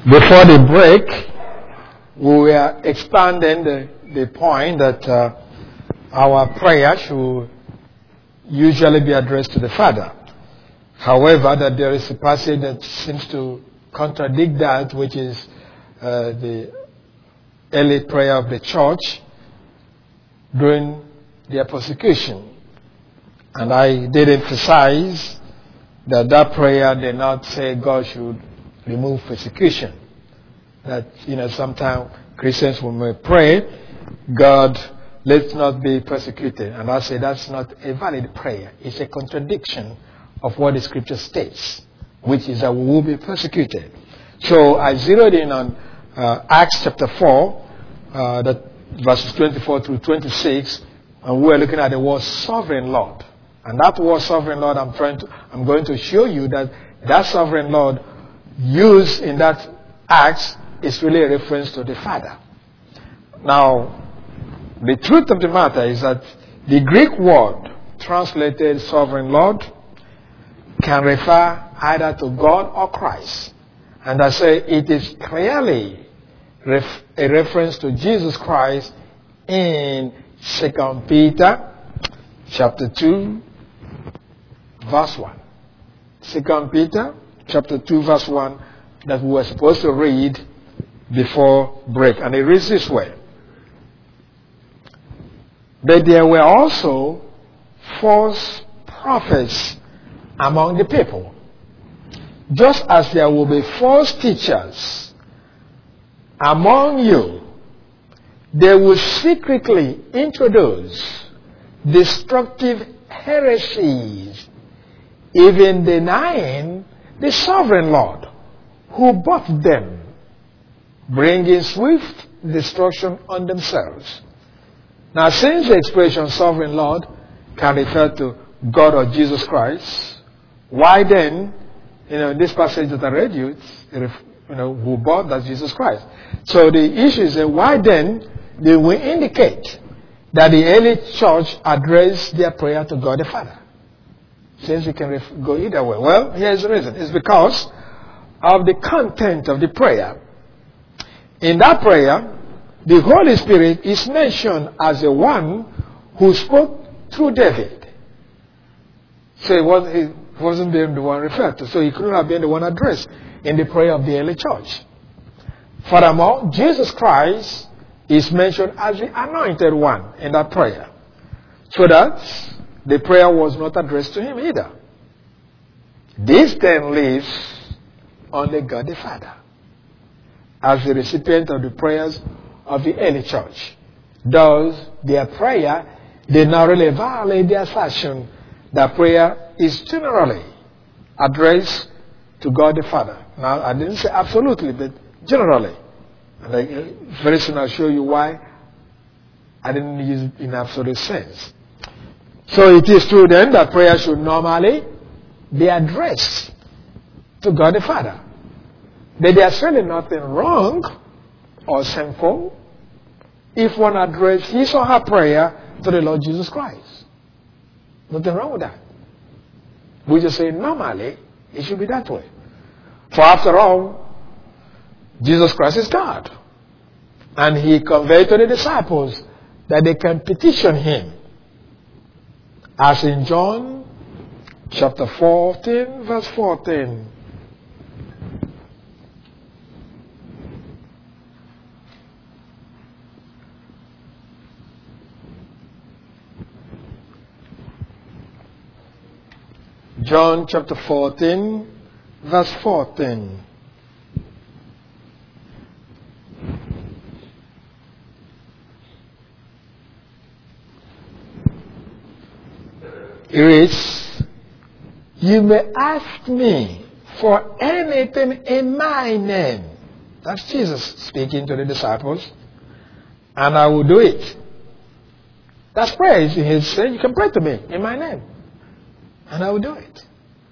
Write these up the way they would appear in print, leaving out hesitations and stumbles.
Before the break, we were expanding the point that our prayer should usually be addressed to the Father. However, that there is a passage that seems to contradict that, which is the early prayer of the church during their persecution. And I did emphasize that prayer did not say God should remove persecution. That, sometimes Christians will pray, God, let's not be persecuted. And I say that's not a valid prayer. It's a contradiction of what the scripture states, which is that we will be persecuted. So I zeroed in on Acts chapter 4, that verses 24 through 26, and we're looking at the word sovereign Lord. And that word sovereign Lord, I'm going to show you that sovereign Lord used in that Acts is really a reference to the Father. Now, the truth of the matter is that the Greek word translated sovereign Lord can refer either to God or Christ. And I say it is clearly a reference to Jesus Christ in 2 Peter chapter 2, verse 1. 2 Peter chapter 2, verse 1, that we were supposed to read before break. And it reads this way. But there were also false prophets among the people, just as there will be false teachers among you. They will secretly introduce destructive heresies, even denying the sovereign Lord who bought them, bringing swift destruction on themselves. Now, since the expression sovereign Lord can refer to God or Jesus Christ, why then, this passage that I read you, who bought that Jesus Christ. So the issue is why then they will indicate that the early church addressed their prayer to God the Father. Since we can go either way. Well, here's the reason. It's because of the content of the prayer. In that prayer, the Holy Spirit is mentioned as the one who spoke through David. So he wasn't being the one referred to. So he couldn't have been the one addressed in the prayer of the early church. Furthermore, Jesus Christ is mentioned as the anointed one in that prayer. So that the prayer was not addressed to him either. This then leaves only God the Father as the recipient of the prayers of the early church. Thus, their prayer did not really violate the assertion that prayer is generally addressed to God the Father. Now, I didn't say absolutely, but generally. And very soon I'll show you why I didn't use it in absolute sense. So it is true then that prayer should normally be addressed to God the Father. But there's really nothing wrong or sinful if one addresses his or her prayer to the Lord Jesus Christ. Nothing wrong with that. We just say normally it should be that way. For after all, Jesus Christ is God. And he conveyed to the disciples that they can petition him. As in John chapter 14, verse 14. John chapter 14, verse 14. It reads, you may ask me for anything in my name. That's Jesus speaking to the disciples. And I will do it. That's prayer. He's saying, you can pray to me in my name. And I will do it.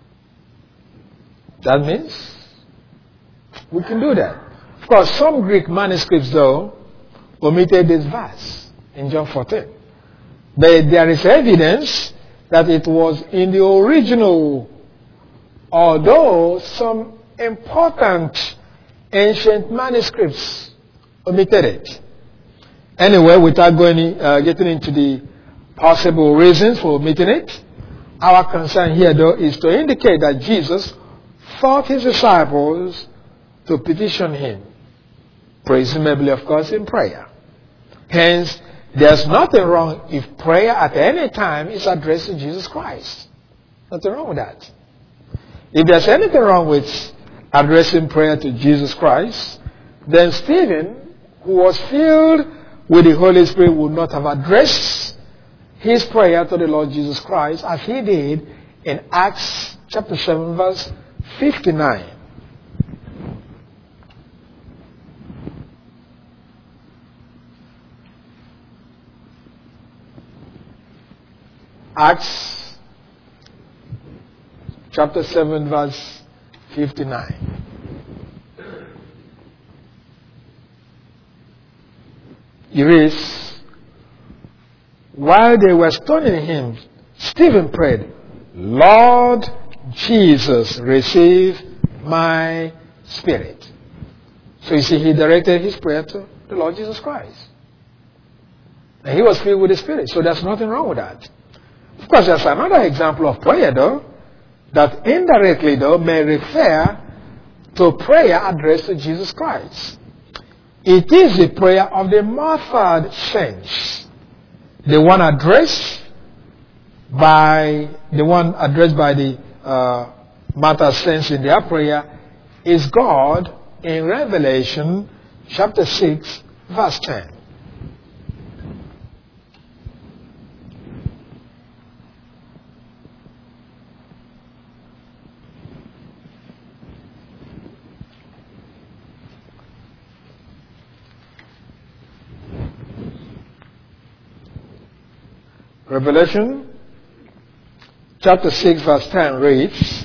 That means we can do that. Of course, some Greek manuscripts, though, omitted this verse in John 14. But there is evidence that it was in the original, although some important ancient manuscripts omitted it. Anyway, without getting into the possible reasons for omitting it, our concern here, though, is to indicate that Jesus taught his disciples to petition him, presumably, of course, in prayer. Hence, there's nothing wrong if prayer at any time is addressed to Jesus Christ. Nothing wrong with that. If there's anything wrong with addressing prayer to Jesus Christ, then Stephen, who was filled with the Holy Spirit, would not have addressed his prayer to the Lord Jesus Christ as he did in Acts chapter 7 verse 59. Acts chapter 7 verse 59. It reads, while they were stoning him, Stephen prayed, Lord Jesus, receive my spirit. So you see, he directed his prayer to the Lord Jesus Christ. And he was filled with the Spirit, so there's nothing wrong with that. Of course, there's another example of prayer, though, that indirectly, though, may refer to prayer addressed to Jesus Christ. It is the prayer of the Martha saints. The one addressed by the Martha saints in their prayer is God in Revelation chapter 6, verse 10. Revelation chapter 6 verse 10 reads,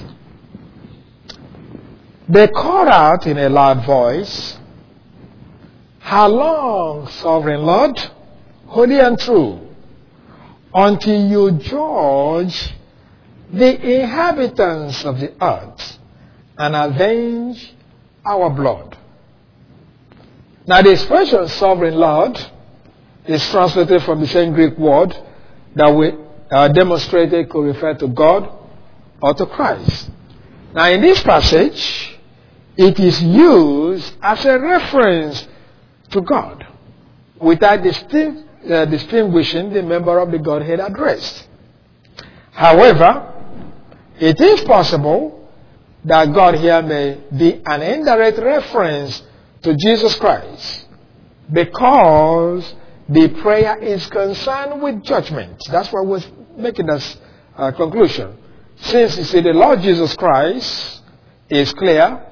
they called out in a loud voice, how long, sovereign Lord, holy and true, until you judge the inhabitants of the earth and avenge our blood. Now the expression sovereign Lord is translated from the same Greek word that we demonstrated could refer to God or to Christ. Now in this passage, it is used as a reference to God without distinguishing the member of the Godhead addressed. However, it is possible that God here may be an indirect reference to Jesus Christ because the prayer is concerned with judgment. That's why we're making this conclusion. Since you see the Lord Jesus Christ is clear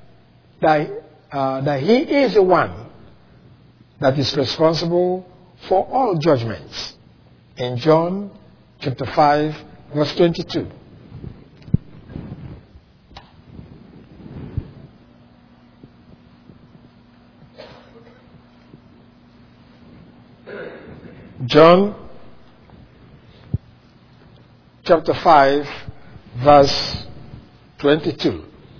that he is the one that is responsible for all judgments. In John chapter 5 verse 22. John chapter 5 verse 22.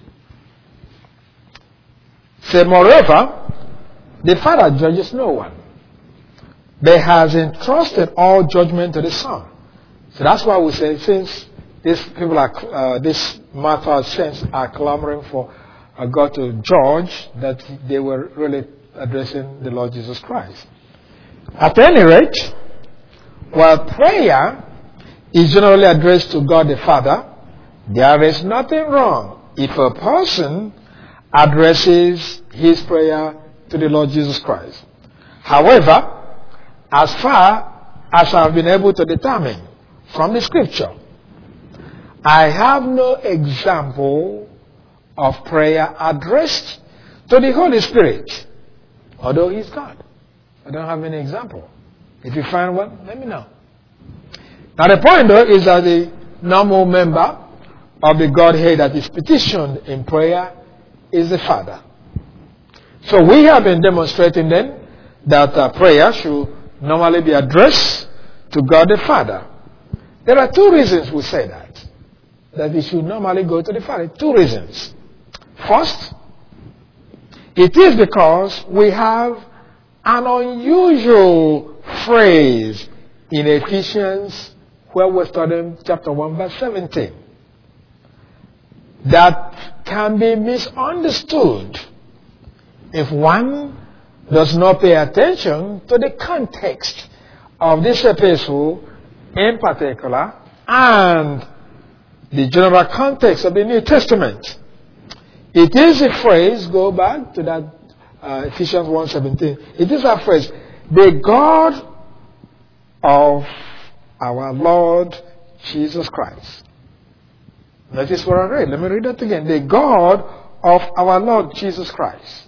Say, moreover, the Father judges no one, but has entrusted all judgment to the Son. So that's why we say, since these people this Martha saints are clamoring for God to judge, that they were really addressing the Lord Jesus Christ. At any rate, while prayer is generally addressed to God the Father, there is nothing wrong if a person addresses his prayer to the Lord Jesus Christ. However, as far as I've been able to determine from the Scripture, I have no example of prayer addressed to the Holy Spirit, although He's God. I don't have any example. If you find one, let me know. Now the point, though, is that the normal member of the Godhead that is petitioned in prayer is the Father. So we have been demonstrating then that prayer should normally be addressed to God the Father. There are two reasons we say that it should normally go to the Father. Two reasons. First, It is because we have an unusual phrase in Ephesians where we're studying chapter 1 verse 17 that can be misunderstood if one does not pay attention to the context of this epistle in particular and the general context of the New Testament. It is a phrase, go back to that Ephesians 1:17. It is a phrase, the God of our Lord Jesus Christ. Notice what I read. Let me read that again. The God of our Lord Jesus Christ.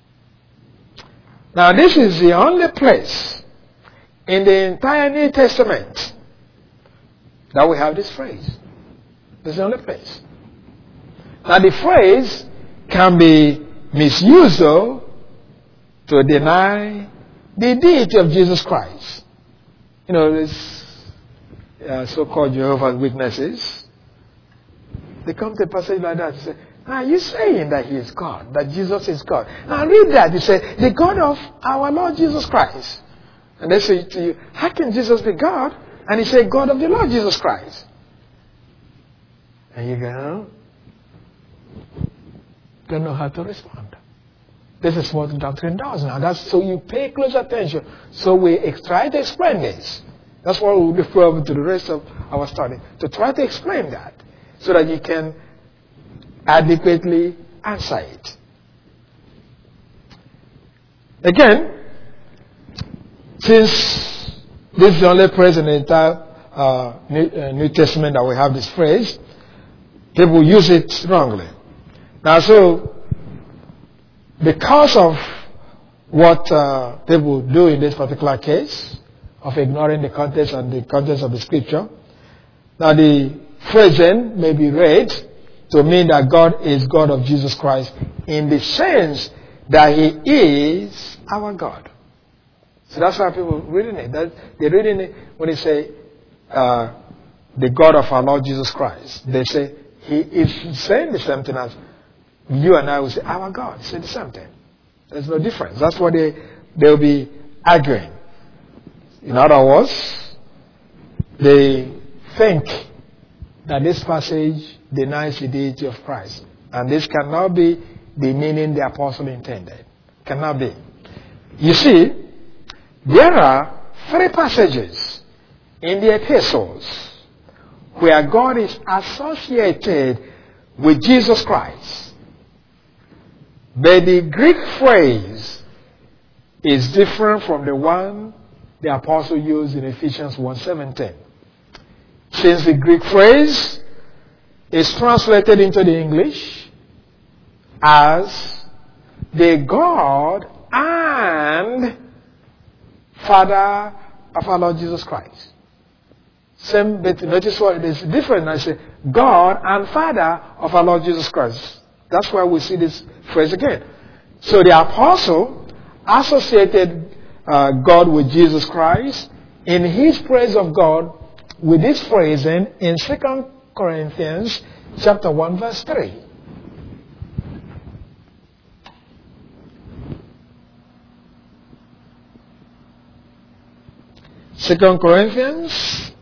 Now this is the only place in the entire New Testament that we have this phrase. This is the only place. Now the phrase can be misused though to deny the deity of Jesus Christ. You know, this so-called Jehovah's Witnesses, they come to a passage like that and say, you're saying that he is God, that Jesus is God. Now read that. You say, the God of our Lord Jesus Christ. And they say to you, how can Jesus be God? And he said, God of the Lord Jesus Christ. And you go, don't know how to respond. This is what doctrine does now. That's so you pay close attention. So we try to explain this. That's why we'll refer over to the rest of our study, to try to explain that, so that you can adequately answer it. Again, since this is the only place in the entire New Testament that we have this phrase, people use it wrongly. Now, so because of what people do in this particular case, of ignoring the context and the contents of the scripture, now the phrase then may be read to mean that God is God of Jesus Christ in the sense that he is our God. So that's why people reading it. They're reading it when they say the God of our Lord Jesus Christ. They say he is saying the same thing as you and I will say our God. Say the same thing. There's no difference. That's what they'll be arguing. In other words, they think that this passage denies the deity of Christ. And this cannot be the meaning the apostle intended. Cannot be. You see, there are 3 passages in the epistles where God is associated with Jesus Christ. But the Greek phrase is different from the one the apostle used in Ephesians 1:17. Since the Greek phrase is translated into the English as the God and Father of our Lord Jesus Christ. Same, but notice what it is different. I say God and Father of our Lord Jesus Christ. That's why we see this phrase again. So the apostle associated God with Jesus Christ in his praise of God with this phrase in 2 Corinthians chapter 1 verse 3. Second Corinthians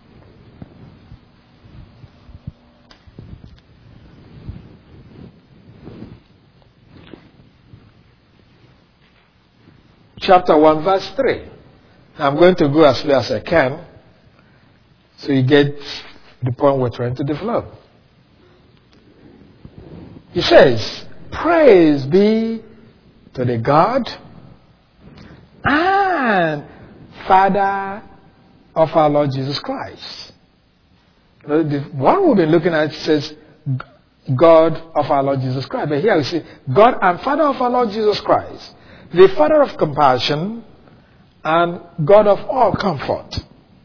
chapter 1 verse 3. I'm going to go as slow as I can so you get the point we're trying to develop. He says, praise be to the God and Father of our Lord Jesus Christ. The one we've been looking at says God of our Lord Jesus Christ. But here we see God and Father of our Lord Jesus Christ. The Father of compassion and God of all comfort.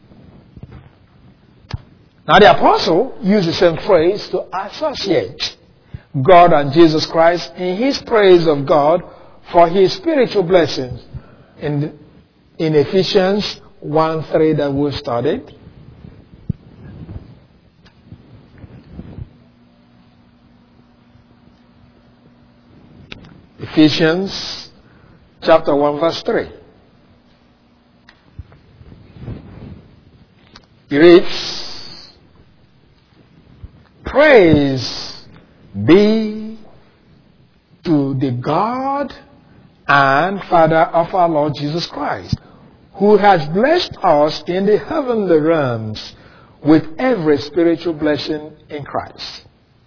Now the apostle used the same phrase to associate God and Jesus Christ in his praise of God for his spiritual blessings in Ephesians 1:3 that we studied. Ephesians chapter 1 verse 3. It reads, "Praise be to the God and Father of our Lord Jesus Christ, who has blessed us in the heavenly realms with every spiritual blessing in Christ."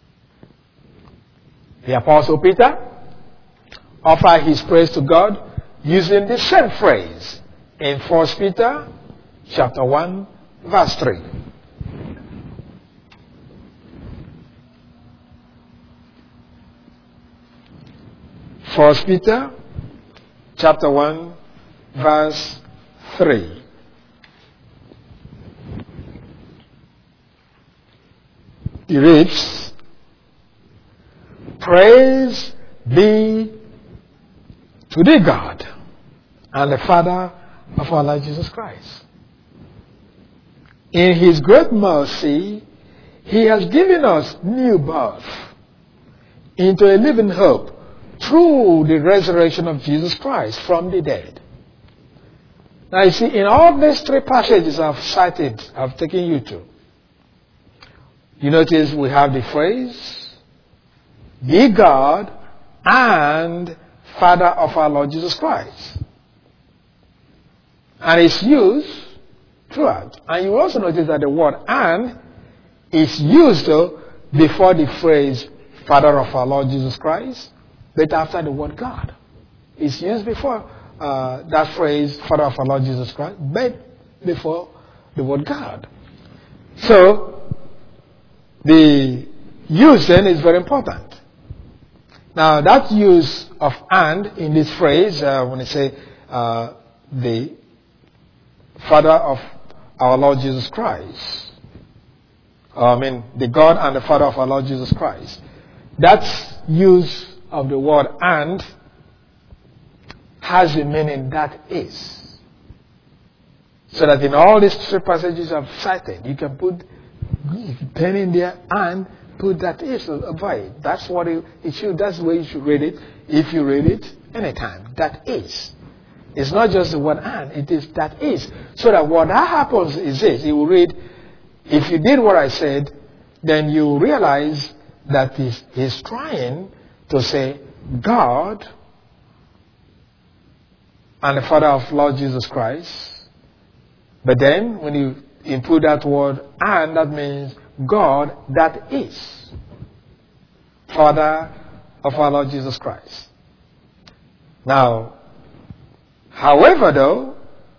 The Apostle Peter offered his praise to God using the same phrase in 1 Peter chapter 1 verse 3. First Peter chapter 1 verse 3. It reads, "Praise be to the God and the Father of our Lord Jesus Christ. In His great mercy, He has given us new birth into a living hope through the resurrection of Jesus Christ from the dead." Now you see, in all these three passages I've cited, I've taken you to, you notice we have the phrase, "the God and Father of our Lord Jesus Christ." And it's used throughout. And you also notice that the word "and" is used before the phrase "Father of our Lord Jesus Christ," but after the word "God." It's used before that phrase "Father of our Lord Jesus Christ," but before the word "God." So the use then is very important. Now that use of "and" in this phrase, when they say the Father of our Lord Jesus Christ, the God and the Father of our Lord Jesus Christ, that use of the word "and" has the meaning "that is." So that in all these three passages I've cited, you can put pen in there and put "that is" over it. That's what it should. That's the way you should read it. If you read it anytime, "that is." It's not just the word "and," it is "that is." So that what happens is this: you will read. If you did what I said, then you realize that he's trying to say God and the Father of Lord Jesus Christ. But then when you input that word "and," that means God that is Father of our Lord Jesus Christ. Now, however, though,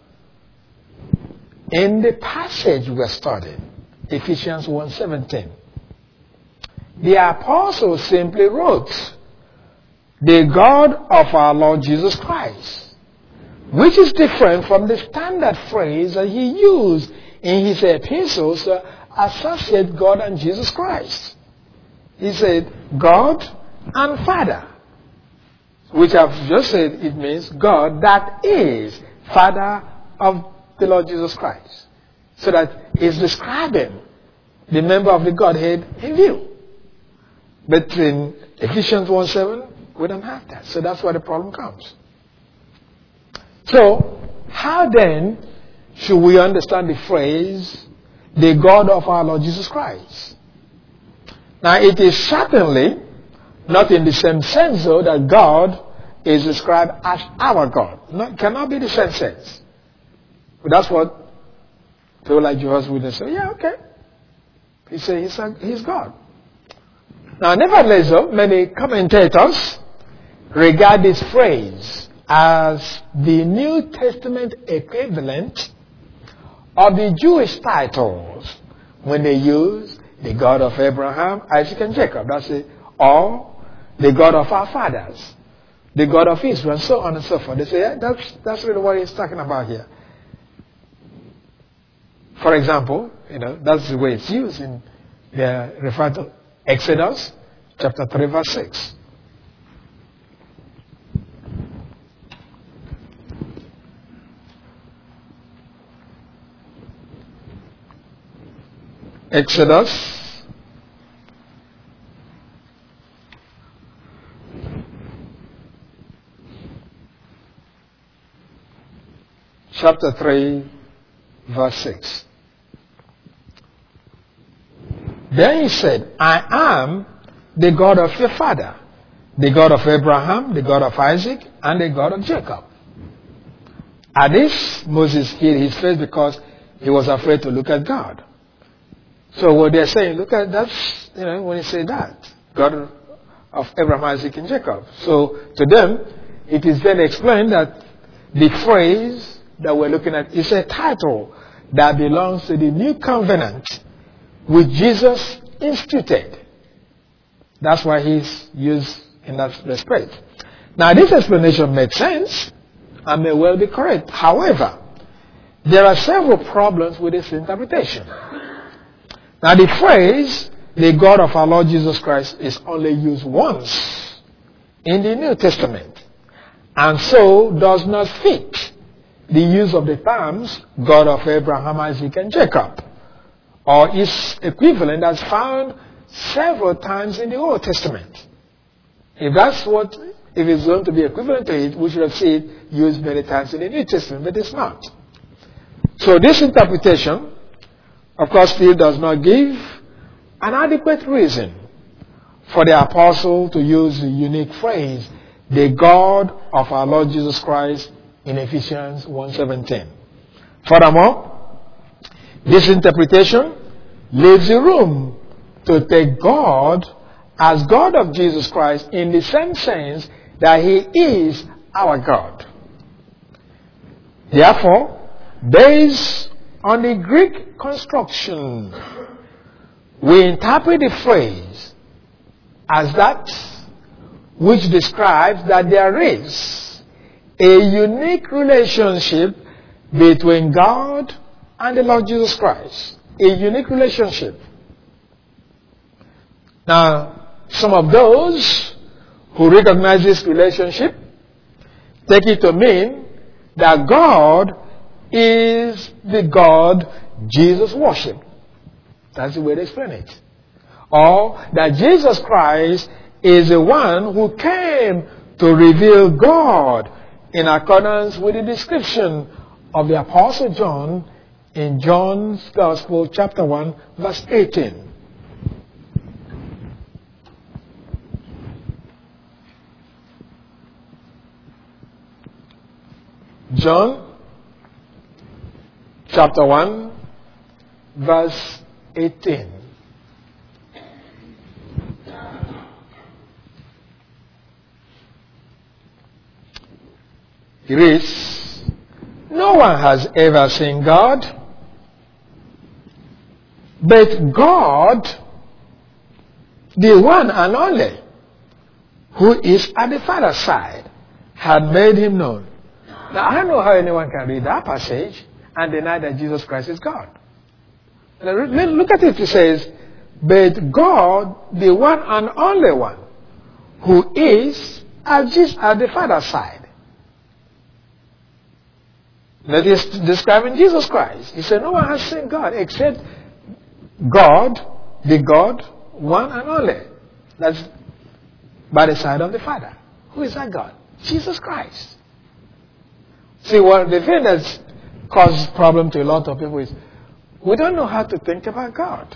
in the passage we're studying, Ephesians 1:17, the apostle simply wrote, "the God of our Lord Jesus Christ," which is different from the standard phrase that he used in his epistles to associate God and Jesus Christ. He said, "God and Father," which I've just said it means God that is Father of the Lord Jesus Christ. So that is describing the member of the Godhead in view. But in Ephesians 1:7, we don't have that. So that's where the problem comes. So, how then should we understand the phrase, "the God of our Lord Jesus Christ"? Now, it is certainly not in the same sense, though, that God is described as our God. No, it cannot be the same sense. But that's what people like Jehovah's Witnesses say. Yeah, okay. He says he's God. Now, nevertheless, though, many commentators regard this phrase as the New Testament equivalent of the Jewish titles when they use the God of Abraham, Isaac, and Jacob. That's it. Or the God of our fathers, the God of Israel, and so on and so forth. They say, yeah, that's really what he's talking about here. For example, that's the way it's used in the referred to Exodus chapter 3 verse 6. Exodus chapter 3, verse 6. Then he said, I am the God of your father, the God of Abraham, the God of Isaac, and the God of Jacob. At this, Moses hid his face because he was afraid to look at God. So what they're saying, look at that, when he said that, God of Abraham, Isaac, and Jacob. So to them, it is then explained that the phrase that we're looking at is a title that belongs to the new covenant which Jesus instituted. That's why he's used in that respect. Now, this explanation makes sense and may well be correct. However, there are several problems with this interpretation. Now, the phrase, the God of our Lord Jesus Christ, is only used once in the New Testament, and so does not fit the use of the terms God of Abraham, Isaac, and Jacob, or its equivalent that's found several times in the Old Testament. If it's going to be equivalent to it, we should have seen it used many times in the New Testament, but it's not. So this interpretation, of course, still does not give an adequate reason for the apostle to use the unique phrase, the God of our Lord Jesus Christ, in Ephesians 1:17. Furthermore, this interpretation leaves the room to take God as God of Jesus Christ in the same sense that he is our God. Therefore, based on the Greek construction, we interpret the phrase as that which describes that there is a unique relationship between God and the Lord Jesus Christ. A unique relationship. Now, some of those who recognize this relationship take it to mean that God is the God Jesus worshipped. That's the way they explain it. Or that Jesus Christ is the one who came to reveal God in accordance with the description of the Apostle John in John's Gospel, chapter 1, verse 18. John, chapter 1, verse 18. It reads, no one has ever seen God, but God, the one and only, who is at the Father's side, had made him known. Now, I don't know how anyone can read that passage and deny that Jesus Christ is God. Now, look at it. It says, but God, the one and only one, who is at the Father's side. That is describing Jesus Christ. He said, no one has seen God except God, the God, one and only. That's by the side of the Father. Who is that God? Jesus Christ. See, the thing that's caused problem to a lot of people is we don't know how to think about God.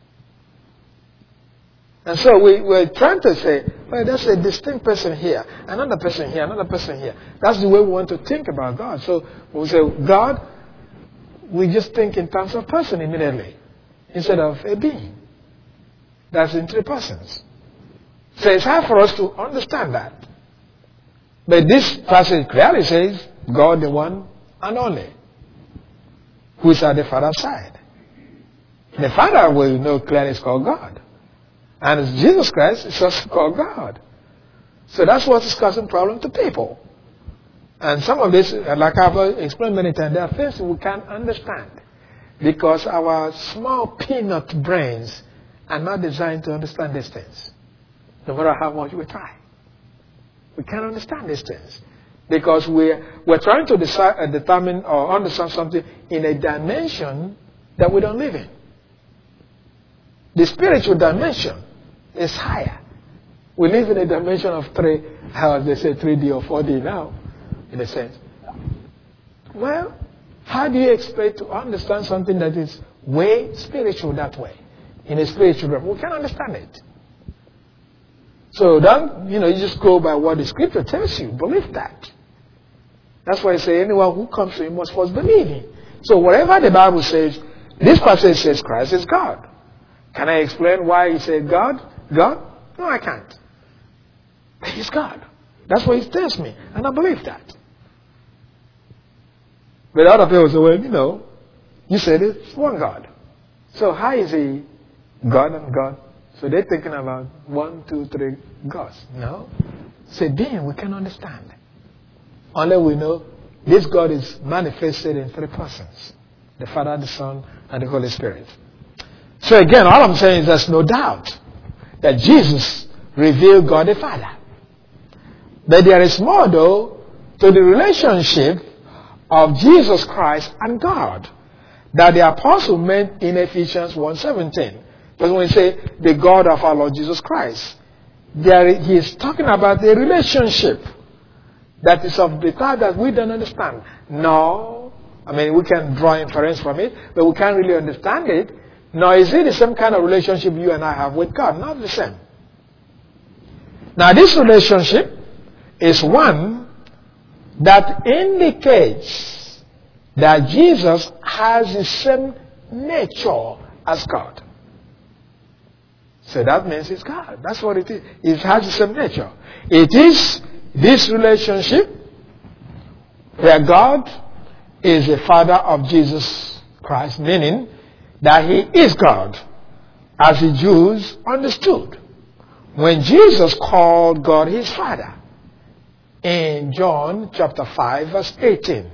And so we're trying to say, well, there's a distinct person here, another person here, another person here. That's the way we want to think about God. So when we say God, we just think in terms of person immediately, instead of a being. That's in three persons. So it's hard for us to understand that. But this passage clearly says, God the one and only, who is at the Father's side. The Father will know clearly is called God. And Jesus Christ is also called God. So that's what is causing problem to people. And some of this, like I've explained many times, there are things we can't understand. Because our small peanut brains are not designed to understand these things. No matter how much we try. We can't understand these things. Because we're trying to determine or understand something in a dimension that we don't live in. The spiritual dimension is higher. We live in a dimension of how they say 3D or 4D now, in a sense. Well, How do you expect to understand something that is way spiritual that way? In a spiritual realm, we can't understand it. So don't, you just go by what the scripture tells you. Believe that. That's why I say anyone who comes to him must first believe him. So whatever the Bible says, this passage says Christ is God. Can I explain why he said God? God? No, I can't. But he's God. That's what he tells me. And I believe that. But other people say, well, you said it's one God. So how is he God and God? So they're thinking about 1, 2, 3 gods. No. Say, being we can understand. Only we know this God is manifested in 3 persons. The Father, the Son, and the Holy Spirit. So again, all I'm saying is there's no doubt that Jesus revealed God the Father. But there is more, though, to the relationship of Jesus Christ and God that the apostle meant in Ephesians 1:17. Because when we say the God of our Lord Jesus Christ, he is talking about a relationship that is of the type that we don't understand. No, we can draw inference from it, but we can't really understand it. Nor is it the same kind of relationship you and I have with God. Not the same. Now this relationship is one that indicates that Jesus has the same nature as God. So that means it's God. That's what it is. It has the same nature. It is this relationship where God is the Father of Jesus Christ, meaning that he is God, as the Jews understood when Jesus called God his Father in John chapter 5 verse 18.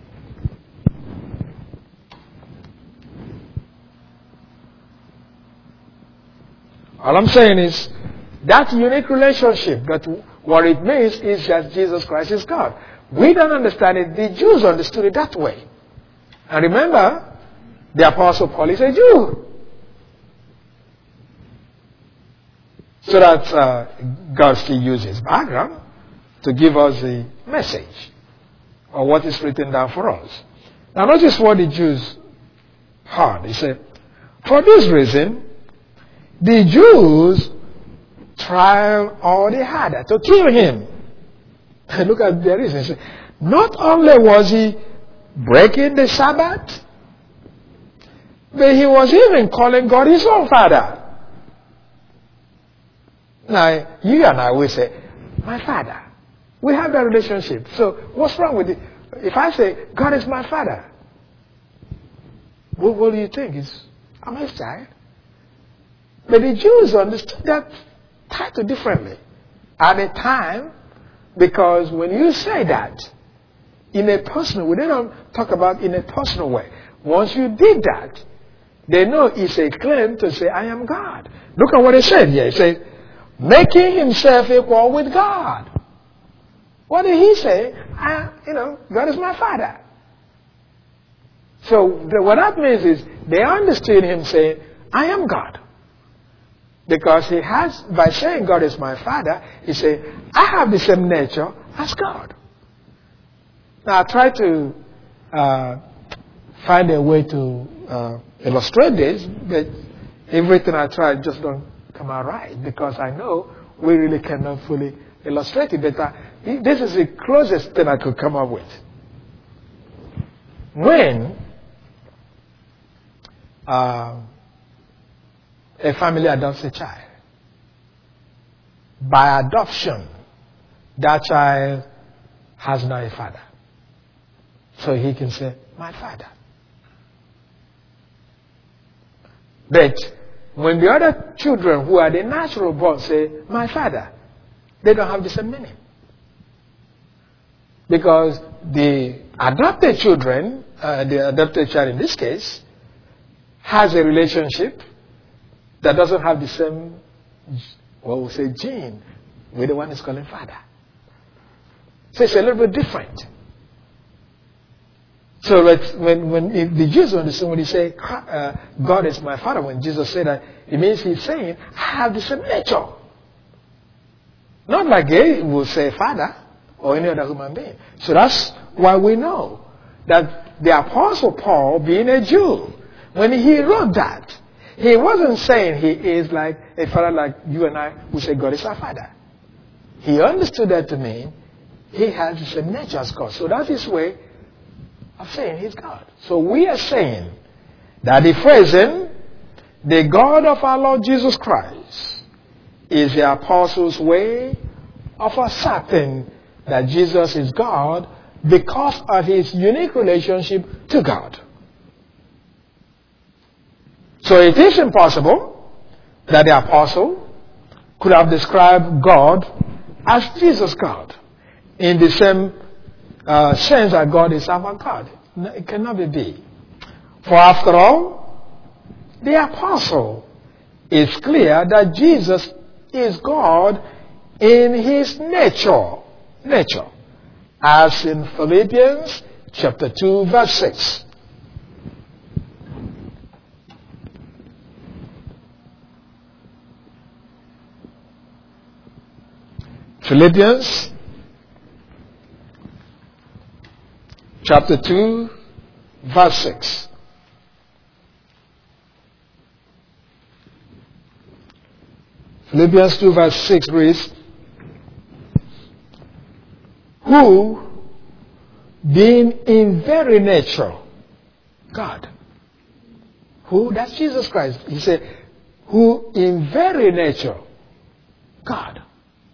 All I'm saying is that unique relationship, that what it means is that Jesus Christ is God. We don't understand it. The Jews understood it that way. And remember, the Apostle Paul is a Jew. So that God still uses his background to give us the message or what is written down for us. Now notice what the Jews heard. He said, for this reason, the Jews tried all they had to kill him. And look at the reason. He said, not only was he breaking the Sabbath, but he was even calling God his own Father. Now, you and I will say, my Father. We have that relationship. So, what's wrong with it? If I say, God is my Father, what do you think? I'm his child. But the Jews understood that title differently at the time, because when you say that in a personal way, they don't talk about in a personal way. Once you did that, they know it's a claim to say, I am God. Look at what he said here. He said, making himself equal with God. What did he say? God is my Father. So what that means is they understood him saying, I am God. Because he has, by saying God is my Father, he said, I have the same nature as God. Now I try to find a way to illustrate this, but everything I try just don't come out right, because I know we really cannot fully illustrate it. But this is the closest thing I could come up with. When a family adopts a child, by adoption, that child has now a father. So he can say, my father. But when the other children who are the natural born say, my father, they don't have the same meaning. Because the adopted children, the adopted child in this case, has a relationship that doesn't have the same, we'll say, gene with the one who's calling father. So it's a little bit different. So when the Jews understand when he say God is my Father, when Jesus said that, it means he's saying, I have the same nature. Not like they will say Father or any other human being. So that's why we know that the Apostle Paul, being a Jew, when he wrote that, he wasn't saying he is like a father like you and I who say God is our Father. He understood that to mean he has the same nature as God. So that's his way of saying he's God. So we are saying that the phrasing, the God of our Lord Jesus Christ, is the apostles' way of asserting that Jesus is God because of his unique relationship to God. So it is impossible that the apostle could have described God as Jesus God in the same sense that God is our God. No, it cannot be. For after all, the apostle is clear that Jesus is God in his nature, as in Philippians chapter 2 verse 6. Philippians chapter 2 verse 6. Philippians 2 verse 6 reads, who, being in very nature God. Who? That's Jesus Christ. He said, who in very nature God,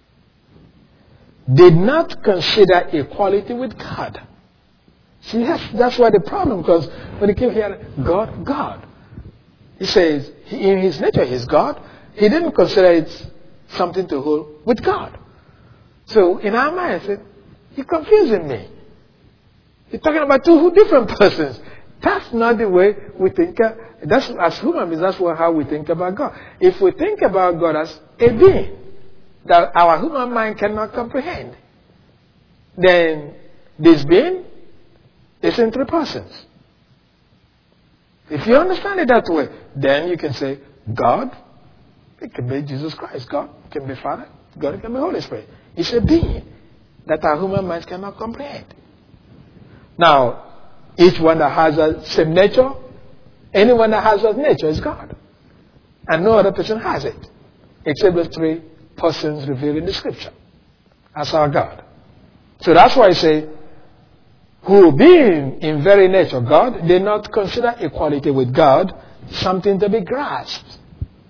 did not consider equality with God. See, that's why the problem, because when he came here, God. He says, in his nature, he's God. He didn't consider it something to hold with God. So, in our minds, you're confusing me. You're talking about two different persons. That's not the way we think. That's, as human beings, that's how we think about God. If we think about God as a being that our human mind cannot comprehend, then this being is in three persons. If you understand it that way, then you can say God, it can be Jesus Christ. God can be Father. God can be Holy Spirit. It's a being that our human minds cannot comprehend. Now, each one that has the same nature, anyone that has that nature is God. And no other person has it, except the three persons revealed in the scripture as our God. So that's why I say, who being in very nature God, did not consider equality with God something to be grasped.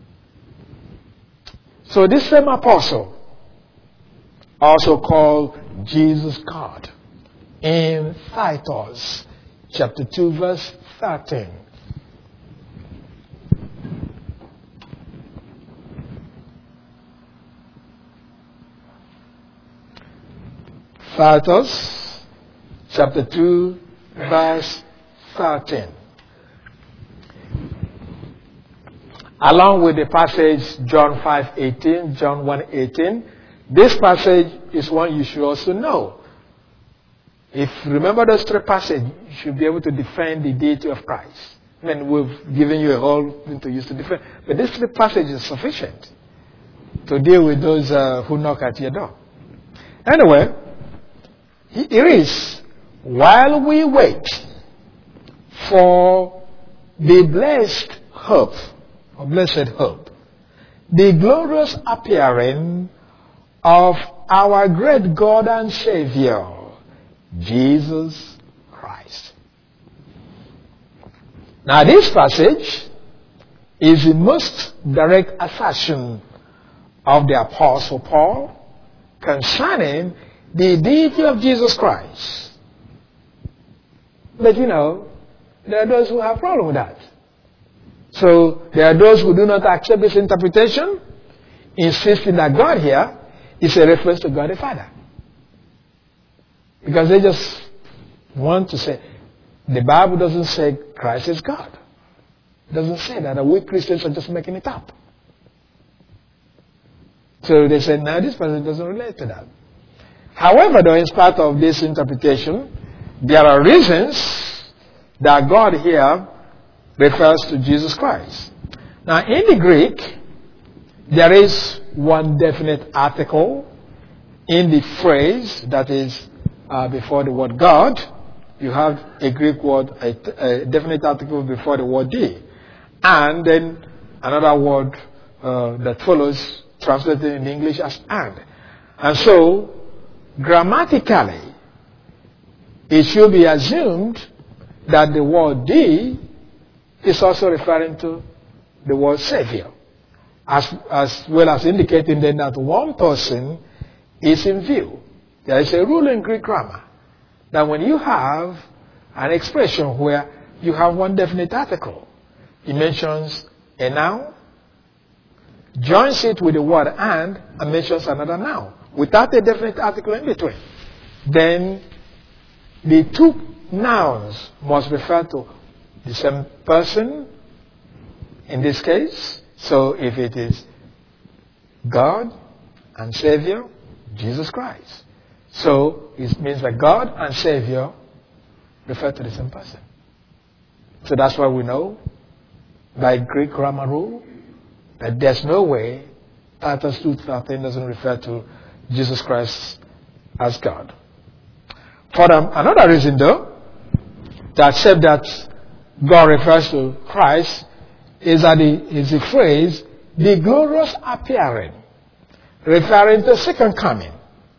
So this same apostle also called Jesus God in Titus chapter 2 verse 13. Titus chapter 2 verse 13. Along with the passage John 5:18, John 1:18, this passage is one you should also know. If you remember those three passages, you should be able to defend the deity of Christ. I mean, we've given you a whole thing to use to defend. But these three passages are sufficient to deal with those who knock at your door. Anyway, it is, while we wait for the blessed hope, or blessed hope, the glorious appearing of our great God and Savior, Jesus Christ. Now this passage is the most direct assertion of the Apostle Paul concerning the deity of Jesus Christ. But you know, there are those who have problem with that. So there are those who do not accept this interpretation, insisting that God here is a reference to God the Father. Because they just want to say, the Bible doesn't say Christ is God. It doesn't say that. We Christians are just making it up. So they say, no, this person doesn't relate to that. However, though, in spite of this interpretation, there are reasons that God here refers to Jesus Christ. Now, in the Greek, there is one definite article in the phrase that is before the word God, you have a Greek word, a definite article before the word the, and then another word that follows, translated in English as and. And so, grammatically, it should be assumed that the word the is also referring to the word Savior, as well as indicating then that one person is in view. There is a rule in Greek grammar that when you have an expression where you have one definite article, it mentions a noun, joins it with the word and mentions another noun without a definite article in between, then the two nouns must refer to the same person in this case. So if it is God and Savior, Jesus Christ. So it means that God and Savior refer to the same person. So that's why we know by Greek grammar rule that there's no way Titus 2:13 doesn't refer to Jesus Christ as God. For another reason though, to accept that God refers to Christ is that is the phrase, the glorious appearing, referring to second coming.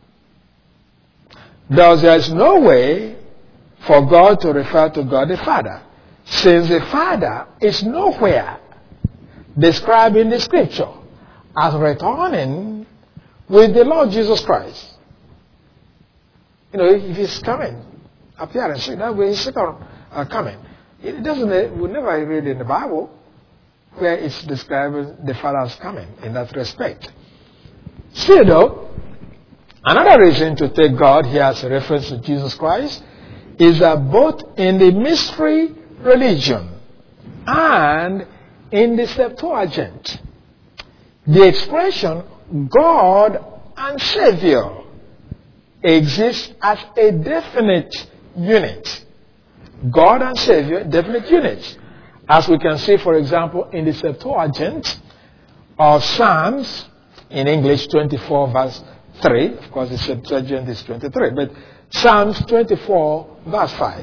Thus, there is no way for God to refer to God the Father, since the Father is nowhere described in the Scripture as returning with the Lord Jesus Christ. You know, if He's coming, appearing, that way He's second coming. It doesn't. We never read in the Bible where it's describing the Father as coming in that respect. Still, though, another reason to take God here as a reference to Jesus Christ is that both in the mystery religion and in the Septuagint, the expression God and Savior exists as a definite unit. God and Savior, definite units. As we can see, for example, in the Septuagint of Psalms, in English 24 verse 3. Of course, the Septuagint is 23. But Psalms 24 verse 5.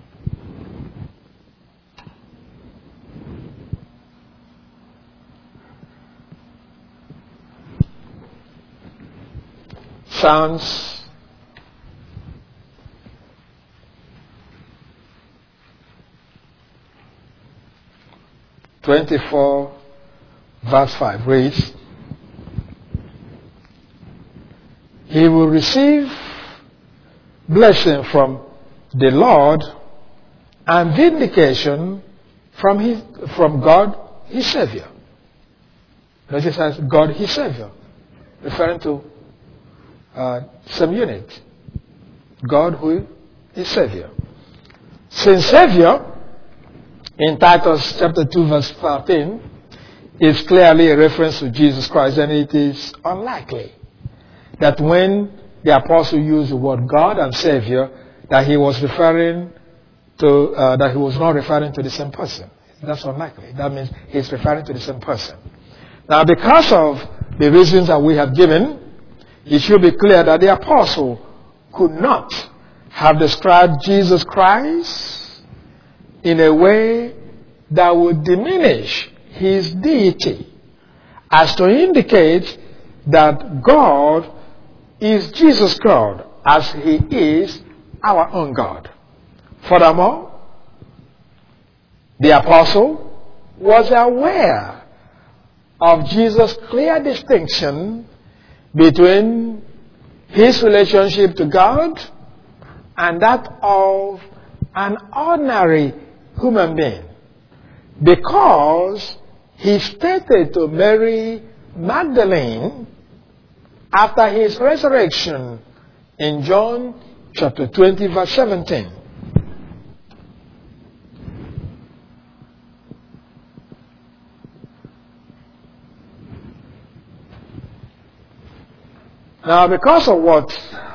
Psalms 24 verse 5 reads, He will receive blessing from the Lord and vindication from God His Savior. Notice as God His Savior, referring to some unit. God who is Savior. Since Savior in Titus chapter 2 verse 13 is clearly a reference to Jesus Christ, and it is unlikely that when the apostle used the word God and Savior, that he was referring to that he was not referring to the same person. That's unlikely. That means he's referring to the same person. Now, because of the reasons that we have given, it should be clear that the apostle could not have described Jesus Christ in a way that would diminish his deity, as to indicate that God is Jesus God, as he is our own God. Furthermore, the apostle was aware of Jesus' clear distinction between his relationship to God and that of an ordinary human being, because he stated to Mary Magdalene after his resurrection in John chapter 20 verse 17. Now, because of what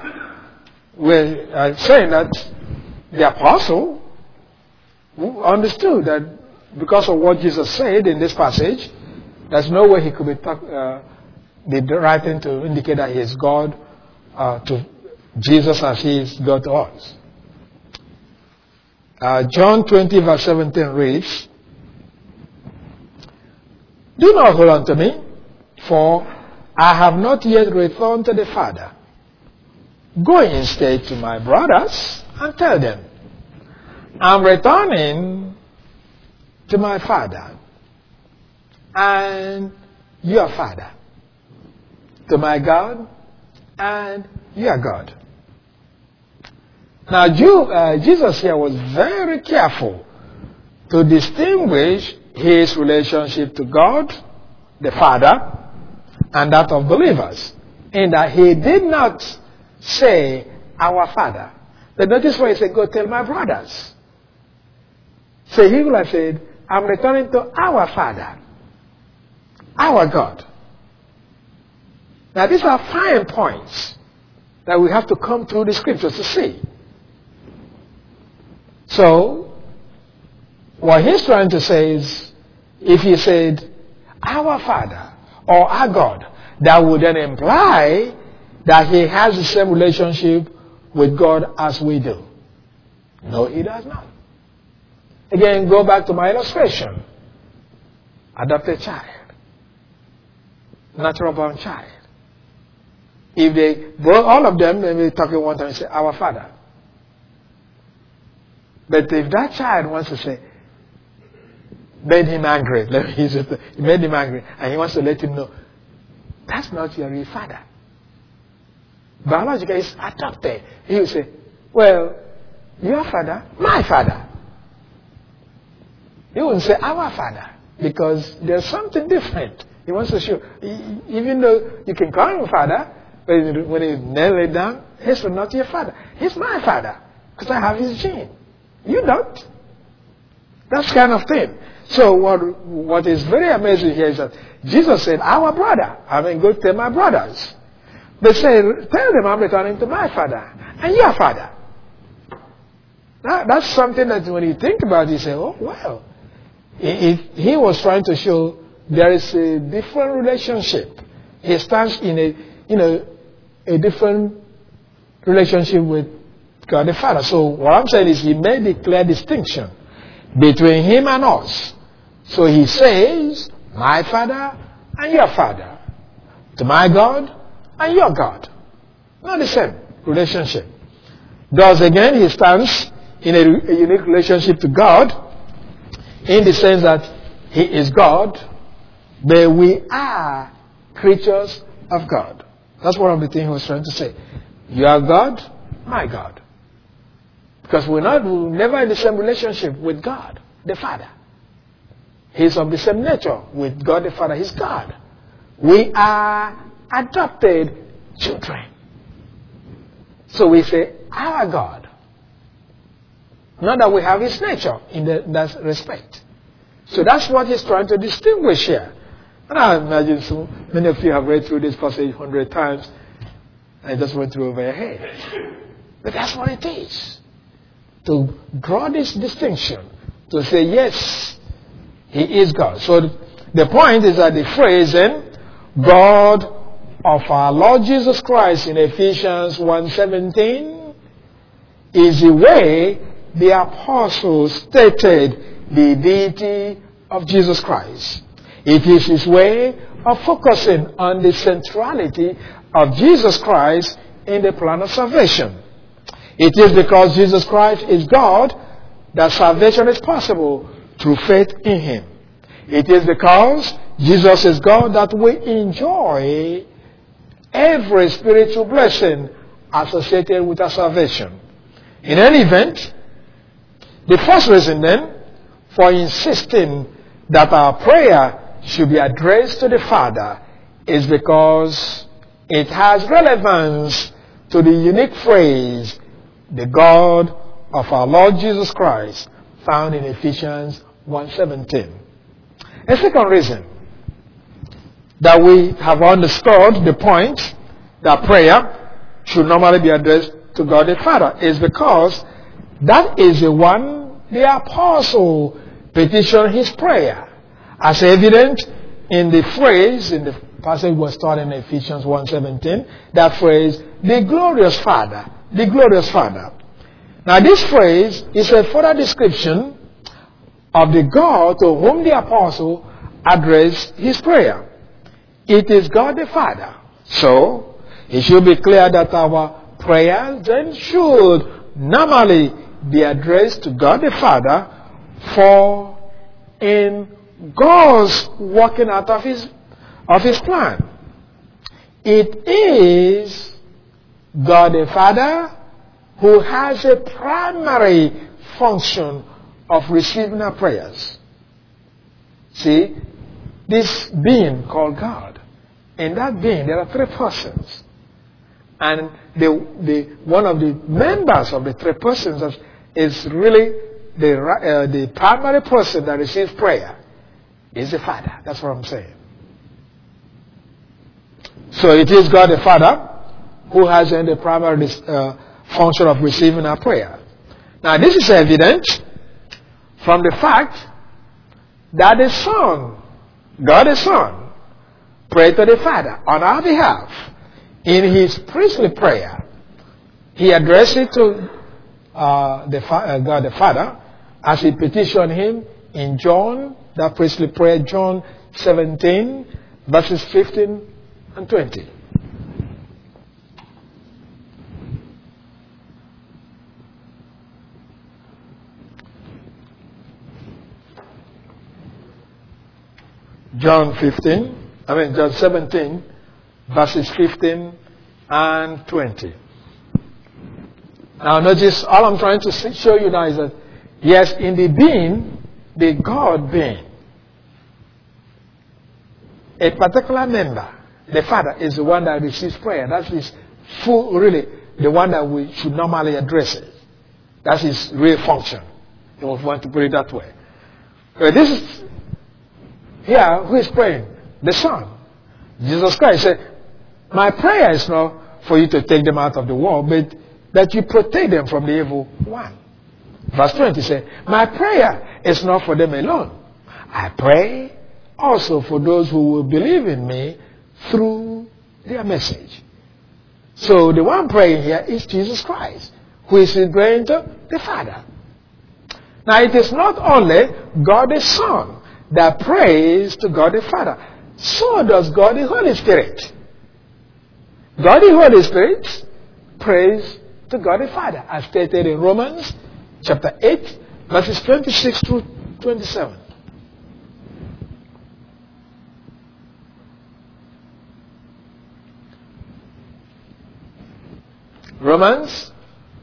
we're saying, that the apostle understood that because of what Jesus said in this passage, there's no way he could be writing to indicate that he is God to Jesus as he is God to us. John 20 verse 17 reads, "Do not hold on to me, for I have not yet returned to the Father. Go instead to my brothers and tell them, I'm returning to my Father and your Father, to my God and your God." Now, Jesus here was very careful to distinguish his relationship to God, the Father, and that of believers, in that he did not say, "Our Father." But notice why he said, "Go tell my brothers." So he would have said, "I'm returning to our Father, our God." Now, these are fine points that we have to come through the scriptures to see. So, what he's trying to say is, if he said, "Our Father," or "our God," that would then imply that he has the same relationship with God as we do. No, he does not. Again, go back to my illustration. Adopted child. Natural born child. If they, both, all of them, they may talk at one time and say, "Our Father." But if that child wants to say, made him angry, let me use it, he made him angry, and he wants to let him know, that's not your real father. Biologically, it's adopted. He will say, "Well, your father, my father." He wouldn't say "our father," because there's something different. He wants to show, even though you can call him father, but when you nail it down, he's not your father. He's my father, because I have his gene. You don't. That's kind of thing. So what is very amazing here is that Jesus said, "Our brother." I mean, go tell my brothers. They say, "Tell them I'm returning to my Father and your Father." Now, that's something that when you think about it, you say, "Oh, well." He was trying to show there is a different relationship. He stands in a different relationship with God the Father. So what I'm saying is he made a clear distinction between him and us. So he says, "My Father and your Father, to my God and your God." Not the same relationship. Thus again, he stands in a unique relationship to God, in the sense that he is God, but we are creatures of God. That's one of the things he was trying to say. You are God, my God. Because we're never in the same relationship with God, the Father. He's of the same nature with God the Father. He's God. We are adopted children. So we say, "Our God." Not that we have his nature in that respect. So that's what he's trying to distinguish here. And I imagine so many of you have read through this passage 100 times and it just went through over your head. But that's what it is. To draw this distinction, to say, yes, he is God. So the point is that the phrase then, God of our Lord Jesus Christ in Ephesians 1:17 is the way the apostles stated the deity of Jesus Christ. It is his way of focusing on the centrality of Jesus Christ in the plan of salvation. It is because Jesus Christ is God that salvation is possible through faith in him. It is because Jesus is God that we enjoy every spiritual blessing associated with our salvation. In any event, the first reason then for insisting that our prayer should be addressed to the Father is because it has relevance to the unique phrase, the God of our Lord Jesus Christ, found in Ephesians 1:17. A second reason that we have understood the point that prayer should normally be addressed to God the Father is because that is the one the apostle petitioned his prayer, as evident in the phrase, in the passage was taught in Ephesians 1:17, that phrase, the glorious Father, the glorious Father. Now this phrase is a further description of the God to whom the apostle addressed his prayer. It is God the Father. So, it should be clear that our prayers then should normally be addressed to God the Father, for in God's working out of his plan, it is God the Father who has a primary function of receiving our prayers. See, this being called God, in that being there are three persons. And one of the members of the three persons is really the primary person that receives prayer is the Father. That's what I'm saying. So it is God the Father who has the primary function of receiving our prayer. Now this is evident from the fact that the Son, God the Son, prayed to the Father on our behalf in his priestly prayer. He addressed it to God the Father as he petitioned him in John, that priestly prayer, John 17, verses 15 and 20. John 17, verses 15 and 20. Now notice, all I'm trying to show you now is that, yes, in the being, the God being, a particular member, the Father, is the one that receives prayer. That's his full, really, the one that we should normally address it. That's his real function. You want to put it that way. This is, here, who is praying? The Son. Jesus Christ said, my prayer is not for you to take them out of the world, but that you protect them from the evil one. Verse 20 says, my prayer is not for them alone. I pray also for those who will believe in me through their message. So the one praying here is Jesus Christ, who is praying to the Father. Now it is not only God the Son that prays to God the Father. So does God the Holy Spirit. God the Holy Spirit prays to God the Father, as stated in Romans chapter 8, verses 26 through 27. Romans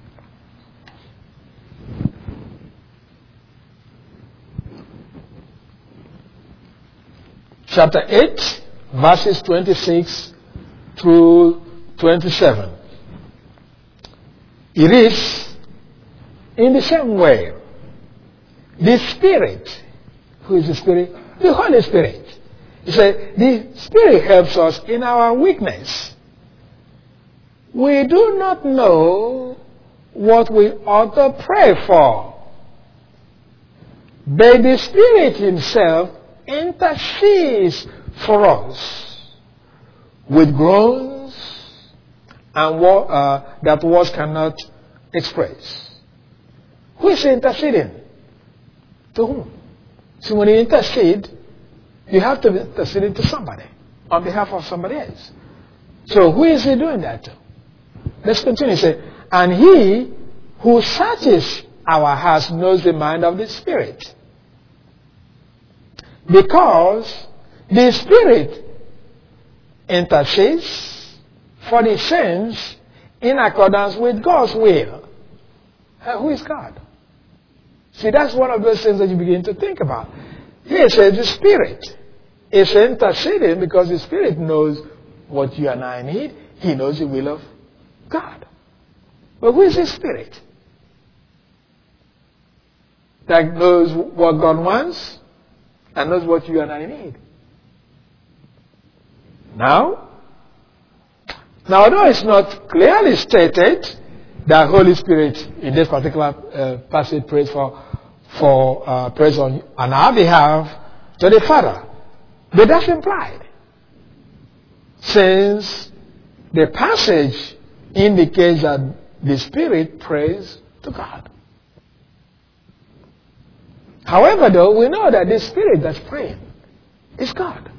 chapter 8, verses 26 through 27. It is in the same way. The Spirit, who is the Spirit? The Holy Spirit. He said, the Spirit helps us in our weakness. We do not know what we ought to pray for, but the Spirit himself intercedes for us with groans and that words cannot express. Who is interceding? To whom? So when you intercede, you have to be interceding to somebody on behalf of somebody else. So who is he doing that to? Let's continue. Say, and he who searches our hearts knows the mind of the Spirit, because the Spirit intercedes for the saints in accordance with God's will. Who is God? See, that's one of those things that you begin to think about. He says the Spirit is interceding because the Spirit knows what you and I need. He knows the will of God. But who is the Spirit that knows what God wants and knows what you and I need? Now, although it's not clearly stated that Holy Spirit in this particular passage prays prays on our behalf to the Father, but that's implied, since the passage indicates that the Spirit prays to God. However, though, we know that the Spirit that's praying is God.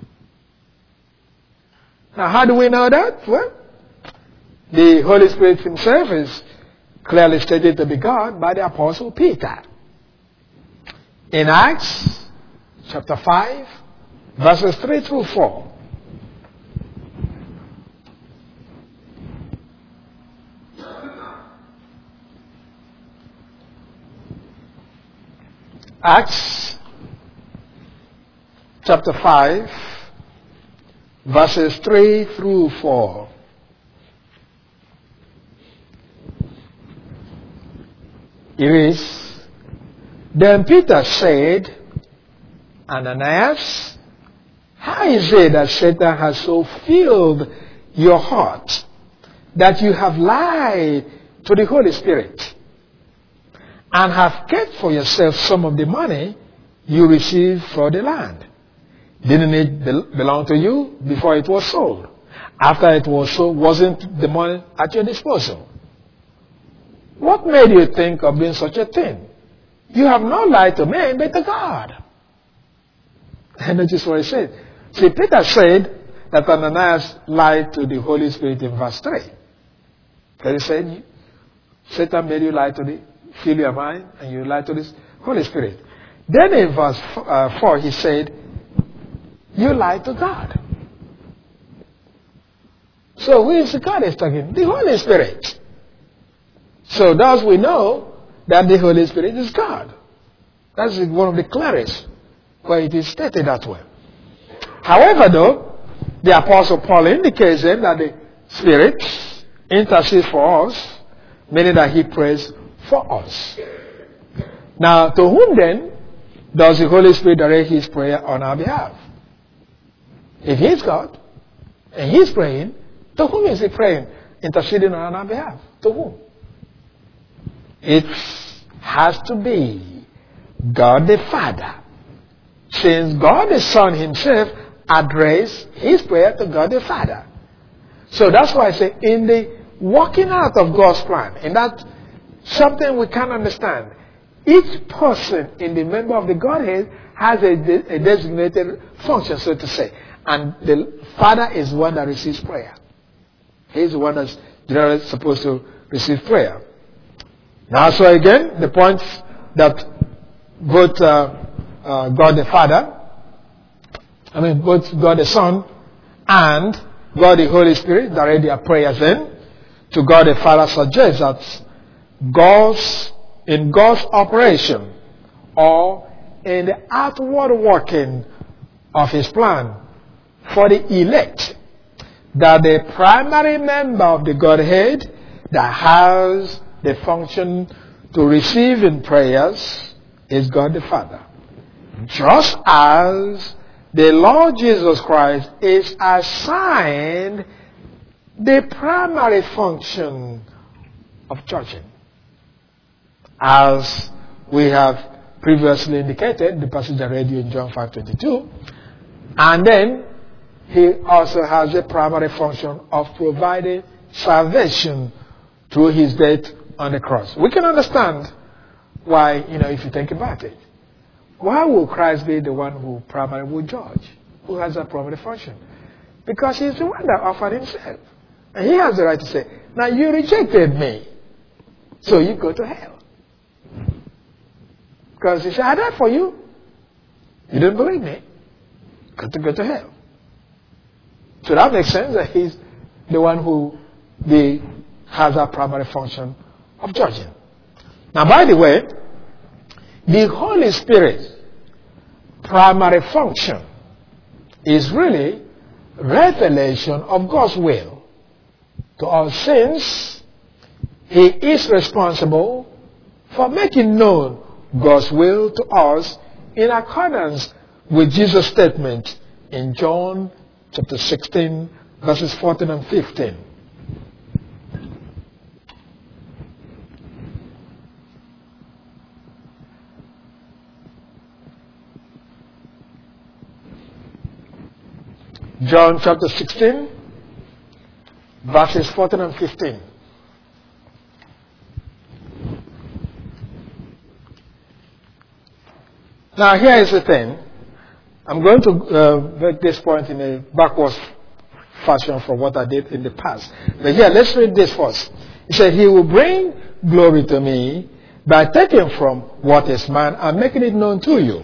Now, how do we know that? Well, the Holy Spirit himself is clearly stated to be God by the Apostle Peter. In Acts chapter 5, verses 3 through 4. Acts chapter 5, verses 3 through 4. It is, then Peter said, Ananias, how is it that Satan has so filled your heart that you have lied to the Holy Spirit and have kept for yourself some of the money you received for the land? Didn't it belong to you before it was sold? After it was sold, wasn't the money at your disposal? What made you think of doing such a thing? You have not lied to men, but to God. And notice what he said. See, Peter said that Ananias lied to the Holy Spirit in verse 3. Because he said, Satan made you lie to fill your mind, and you lied to the Holy Spirit. Then in verse 4, he said, you lied to God. So who is the God is talking? The Holy Spirit. So thus we know that the Holy Spirit is God. That's one of the clearest where it is stated that way. However, though, the Apostle Paul indicates then that the Spirit intercedes for us, meaning that he prays for us. Now, to whom then does the Holy Spirit direct his prayer on our behalf? If he's God and he's praying, to whom is he praying? Interceding on our behalf. To whom? It has to be God the Father. Since God the Son himself addressed his prayer to God the Father. So that's why I say in the working out of God's plan, and that's something we can understand. Each person in the member of the Godhead has a designated function, so to say. And the Father is one that receives prayer. He's the one that's generally supposed to receive prayer. Now, so again, the point that both God the Father, both God the Son and God the Holy Spirit direct their prayers in to God the Father suggests that in God's operation or in the outward working of his plan for the elect, that the primary member of the Godhead that has the function to receive in prayers is God the Father. Just as the Lord Jesus Christ is assigned the primary function of judging. As we have previously indicated, the passage I read you in John 5:22, and then he also has the primary function of providing salvation through his death on the cross. We can understand why, if you think about it. Why would Christ be the one who primarily would judge? Who has that primary function? Because he's the one that offered himself. And he has the right to say, now you rejected me, so you go to hell. Because he said, I died for you. You didn't believe me. Got to go to hell. So that makes sense that he's the one who has that primary function of judging. Now, by the way, the Holy Spirit's primary function is really revelation of God's will to us, since he is responsible for making known God's will to us in accordance with Jesus' statement in John chapter 16, verses 14 and 15. John chapter 16, verses 14 and 15. Now, here is the thing. I'm going to make this point in a backwards fashion from what I did in the past. But here, let's read this first. He said, He will bring glory to me by taking from what is mine and making it known to you.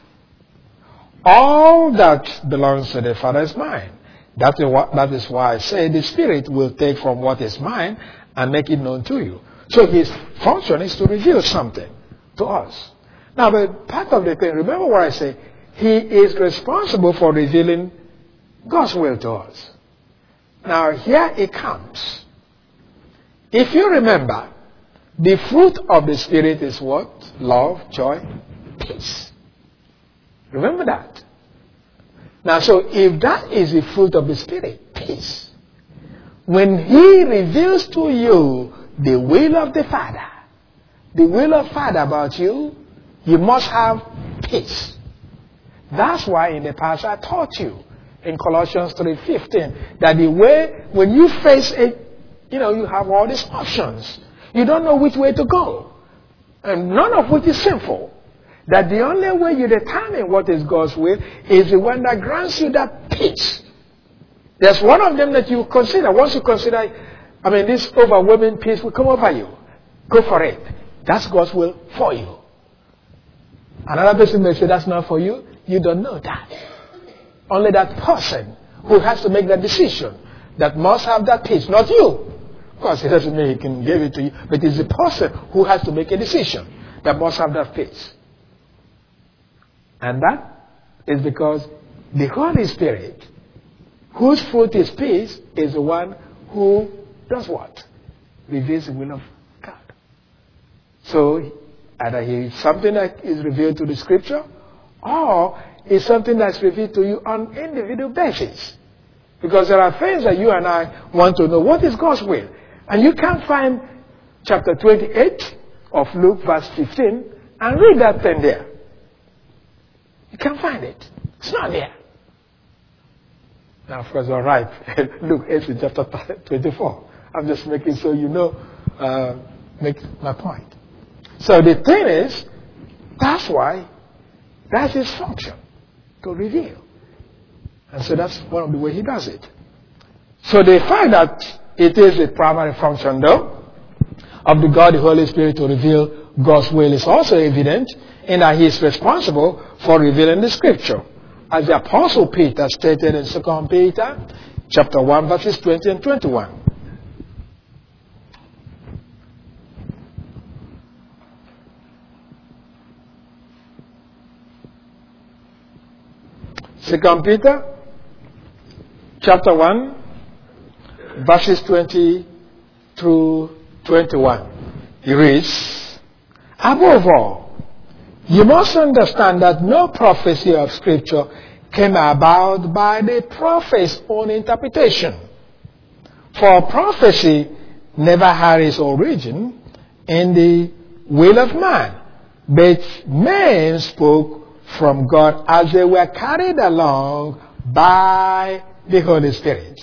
All that belongs to the Father is mine. That is why I say the Spirit will take from what is mine and make it known to you. So his function is to reveal something to us. Now, but part of the thing, remember what I say, he is responsible for revealing God's will to us. Now, here it comes. If you remember, the fruit of the Spirit is what? Love, joy, peace. Remember that. Now, so if that is the fruit of the Spirit, peace, when He reveals to you the will of the Father about you, you must have peace. That's why in the past I taught you in Colossians 3:15 that the way, when you face it, you have all these options. You don't know which way to go. And none of which is sinful. That the only way you determine what is God's will is the one that grants you that peace. There's one of them that you consider. Once you consider, this overwhelming peace will come over you. Go for it. That's God's will for you. Another person may say that's not for you. You don't know that. Only that person who has to make that decision that must have that peace, not you. Of course, it doesn't mean He can give it to you, but it's the person who has to make a decision that must have that peace. And that is because the Holy Spirit, whose fruit is peace, is the one who does what? Reveals the will of God. So, either He is something that is revealed to the Scripture, or it's something that's revealed to you on an individual basis. Because there are things that you and I want to know. What is God's will? And you can't find chapter 28 of Luke verse 15 and read that thing there. You can't find it. It's not there. Now, of course, all right. Luke 8 in chapter 24. I'm just making so you know, make my point. So the thing is, that's why that's His function, to reveal. And so that's one of the ways He does it. So the fact that it is the primary function, though, of the God, the Holy Spirit, to reveal God's will is also evident in that He is responsible for revealing the Scripture. As the Apostle Peter stated in 2 Peter chapter 1, verses 20 and 21. Second Peter chapter 1, verses 20 through 21. He reads, Above all, you must understand that no prophecy of Scripture came about by the prophet's own interpretation. For prophecy never had its origin in the will of man, but men spoke from God as they were carried along by the Holy Spirit.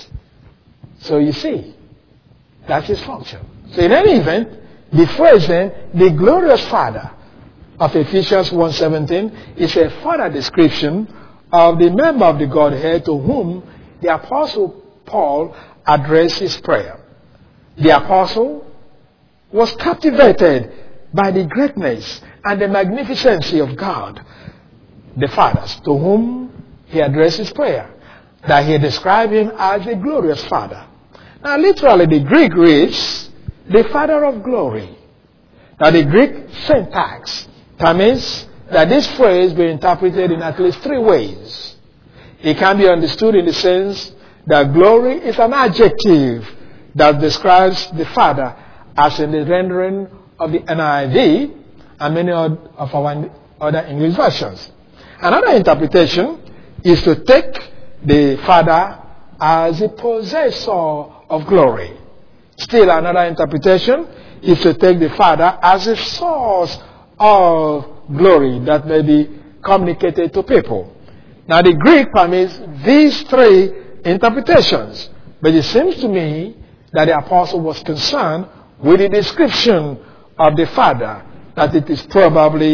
So you see, that's His function. So in any event, the phrase then, the glorious Father of Ephesians 1:17 is a further description of the member of the Godhead to whom the Apostle Paul addressed his prayer. The Apostle was captivated by the greatness and the magnificency of God, the Father, to whom he addressed his prayer, that he described Him as a glorious Father. Now, literally, the Greek reads, the Father of glory. Now, the Greek syntax permits that this phrase be interpreted in at least three ways. It can be understood in the sense that glory is an adjective that describes the Father, as in the rendering of the NIV and many of our other English versions. Another interpretation is to take the Father as a possessor of glory. Still another interpretation is to take the Father as a source of glory that may be communicated to people. Now the Greek permits these three interpretations, but it seems to me that the Apostle was concerned with the description of the Father, that it is probably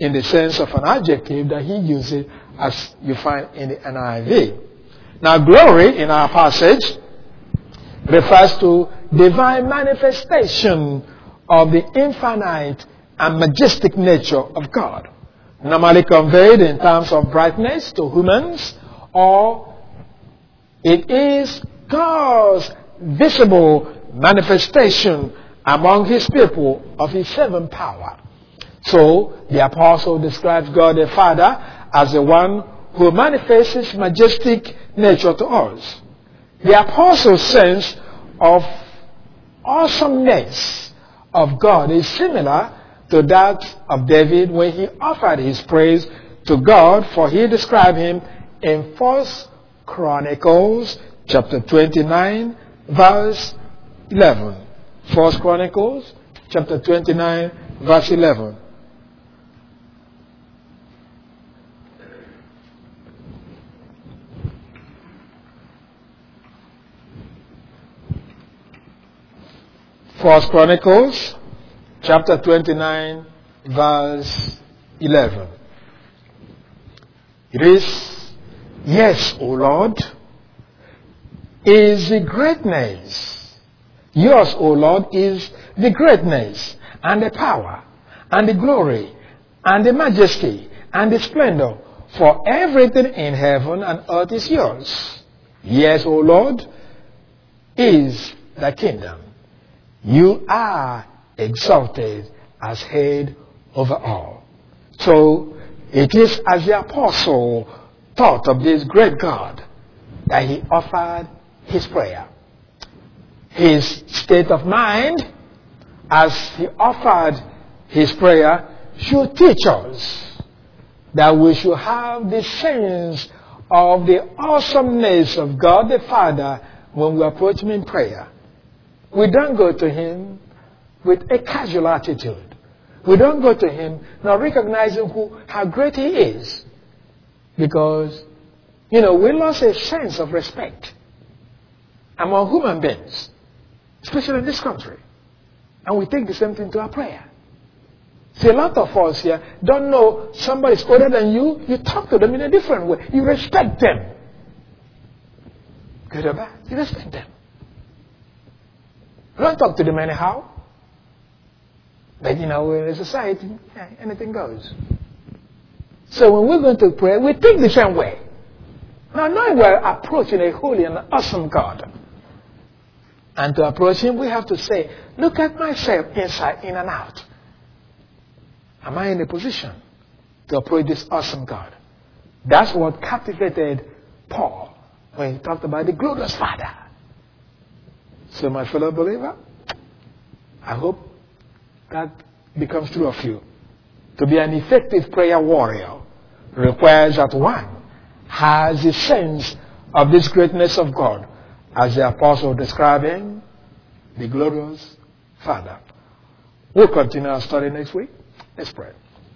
in the sense of an adjective that he uses as you find in the NIV. Now, glory in our passage refers to divine manifestation of the infinite and majestic nature of God, normally conveyed in terms of brightness to humans, or it is God's visible manifestation among his people of his saving power. So, the apostle describes God the Father as the one who manifests his majestic nature to us. The apostle's sense of awesomeness of God is similar to that of David when he offered his praise to God, for he described him in 1 Chronicles chapter 29 verse 11. 1 Chronicles chapter 29 verse 11. First Chronicles chapter 29 verse 11. It is, yes, O Lord, is the greatness. Yours, O Lord, is the greatness and the power and the glory and the majesty and the splendor, for everything in heaven and earth is yours. Yes, O Lord, is the kingdom. You are exalted as head over all. So, it is as the apostle thought of this great God that he offered his prayer. His state of mind as he offered his prayer should teach us that we should have the sense of the awesomeness of God the Father when we approach him in prayer. We don't go to him with a casual attitude. We don't go to him not recognizing how great he is. Because, we lost a sense of respect among human beings, especially in this country. And we take the same thing to our prayer. See, a lot of us here don't know somebody's older than you. You talk to them in a different way. You respect them. Good or bad, you respect them. You don't talk to them anyhow. But, in a society, anything goes. So when we're going to pray, we think the same way. Now, knowing we're approaching a holy and awesome God. And to approach him, we have to say, look at myself inside, in and out. Am I in a position to approach this awesome God? That's what captivated Paul when he talked about the glorious Father. So, my fellow believer, I hope that becomes true of you. To be an effective prayer warrior requires that one has a sense of this greatness of God, as the apostle describing the glorious Father. We'll continue our study next week. Let's pray.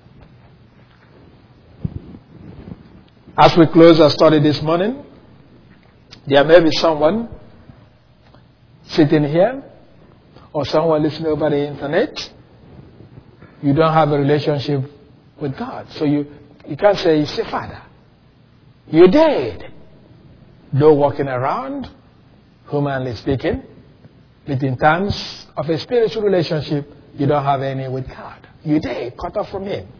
As we close our study this morning, there may be someone sitting here or someone listening over the internet. You don't have a relationship with God. So you can't say he's a father. You're dead. No walking around, humanly speaking, but in terms of a spiritual relationship, you don't have any with God. You're dead, cut off from him.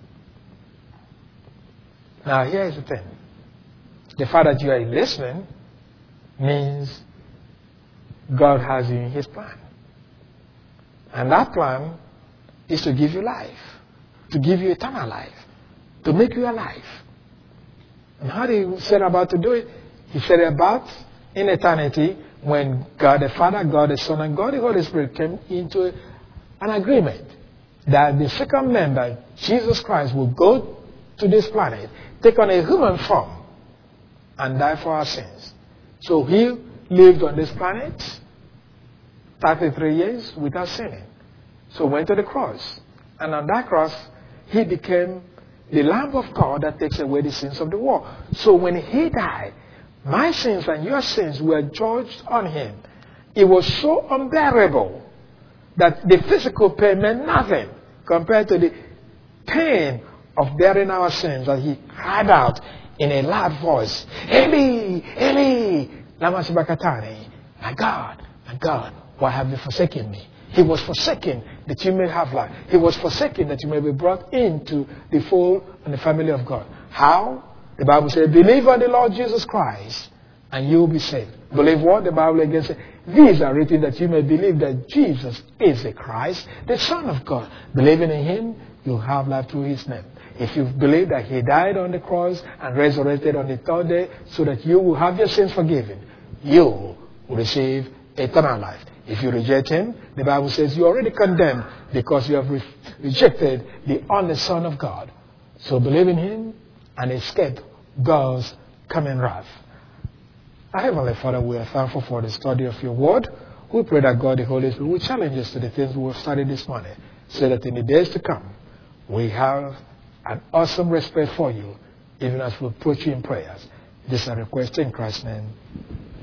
Now here's the thing. The fact that you are listening means God has you in his plan. And that plan is to give you life, to give you eternal life, to make you alive. And how did he set about to do it? He set about in eternity when God the Father, God the Son, and God the Holy Spirit came into an agreement that the second member, Jesus Christ, will go to this planet, take on a human form, and die for our sins. So he lived on this planet 33 years without sinning. So went to the cross. And on that cross, he became the Lamb of God that takes away the sins of the world. So when he died, my sins and your sins were judged on him. It was so unbearable that the physical pain meant nothing compared to the pain of bearing our sins that he cried out in a loud voice, Eli, Eli, lama sabachthani. My God, why have you forsaken me? He was forsaken that you may have life. He was forsaken that you may be brought into the fold and the family of God. How? The Bible says, believe on the Lord Jesus Christ and you will be saved. Believe what? The Bible again says, these are written that you may believe that Jesus is the Christ, the Son of God. Believing in him, you'll have life through his name. If you believe that he died on the cross and resurrected on the third day so that you will have your sins forgiven, you will receive eternal life. If you reject him, the Bible says you're already condemned because you have rejected the only Son of God. So believe in him and escape God's coming wrath. Our Heavenly Father, we are thankful for the study of your word. We pray that God, the Holy Spirit, will challenge us to the things we have studied this morning so that in the days to come, we have an awesome respect for you, even as we approach you in prayers. This is a request in Christ's name.